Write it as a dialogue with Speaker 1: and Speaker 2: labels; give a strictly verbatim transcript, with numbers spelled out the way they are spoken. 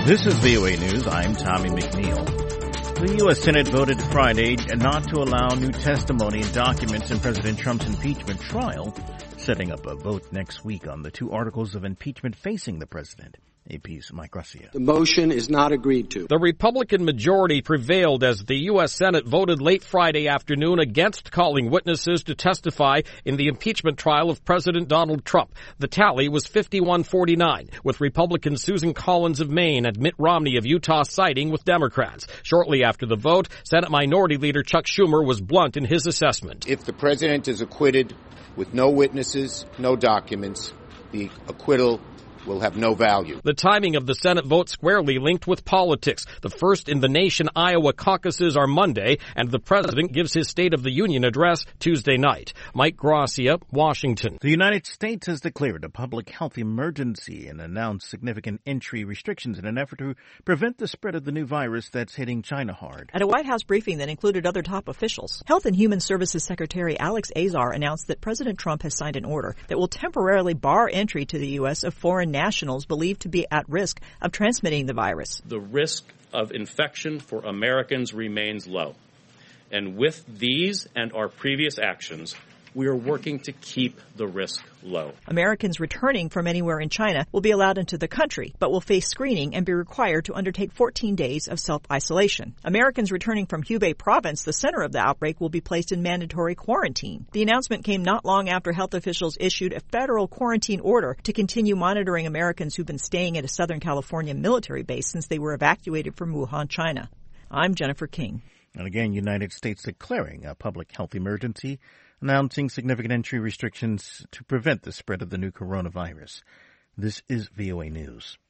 Speaker 1: This is V O A News. I'm Tommy McNeil. The U S Senate voted Friday not to allow new testimony and documents in President Trump's impeachment trial, setting up a vote next week on the two articles of impeachment facing the president. A P's Mike Garcia.
Speaker 2: The motion is not agreed to.
Speaker 3: The Republican majority prevailed as the U S Senate voted late Friday afternoon against calling witnesses to testify in the impeachment trial of President Donald Trump. The tally was fifty-one forty-nine, with Republican Susan Collins of Maine and Mitt Romney of Utah siding with Democrats. Shortly after the vote, Senate Minority Leader Chuck Schumer was blunt in his assessment.
Speaker 4: If the president is acquitted with no witnesses, no documents, the acquittal will have no value.
Speaker 3: The timing of the Senate vote squarely linked with politics. The first in the nation Iowa caucuses are Monday, and the president gives his State of the Union address Tuesday night. Mike Garcia, Washington.
Speaker 1: The United States has declared a public health emergency and announced significant entry restrictions in an effort to prevent the spread of the new virus that's hitting China hard.
Speaker 5: At a White House briefing that included other top officials, Health and Human Services Secretary Alex Azar announced that President Trump has signed an order that will temporarily bar entry to the U S of foreign nationals believed to be at risk of transmitting the virus.
Speaker 6: The risk of infection for Americans remains low. And with these and our previous actions, we are working to keep the risk low.
Speaker 5: Americans returning from anywhere in China will be allowed into the country, but will face screening and be required to undertake fourteen days of self-isolation. Americans returning from Hubei province, the center of the outbreak, will be placed in mandatory quarantine. The announcement came not long after health officials issued a federal quarantine order to continue monitoring Americans who've been staying at a Southern California military base since they were evacuated from Wuhan, China. I'm Jennifer King.
Speaker 1: And again, United States declaring a public health emergency, announcing significant entry restrictions to prevent the spread of the new coronavirus. This is V O A News.